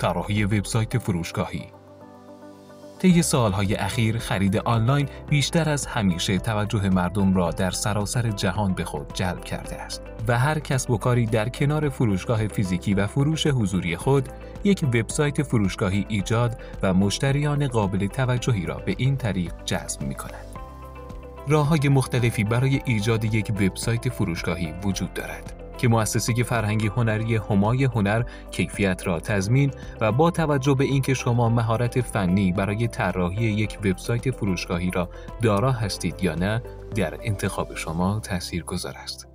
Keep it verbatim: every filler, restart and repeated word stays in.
طراحی وبسایت فروشگاهی. طی سالهای اخیر خرید آنلاین بیشتر از همیشه توجه مردم را در سراسر جهان به خود جلب کرده است و هر کسب و کاری در کنار فروشگاه فیزیکی و فروش حضوری خود یک وبسایت فروشگاهی ایجاد و مشتریان قابل توجهی را به این طریق جذب می‌کند. راه‌های مختلفی برای ایجاد یک وبسایت فروشگاهی وجود دارد که مؤسسه فرهنگی هنری همای هنر کیفیت را تضمین و با توجه به اینکه شما مهارت فنی برای طراحی یک وبسایت فروشگاهی را دارا هستید یا نه، در انتخاب شما تاثیرگذار است.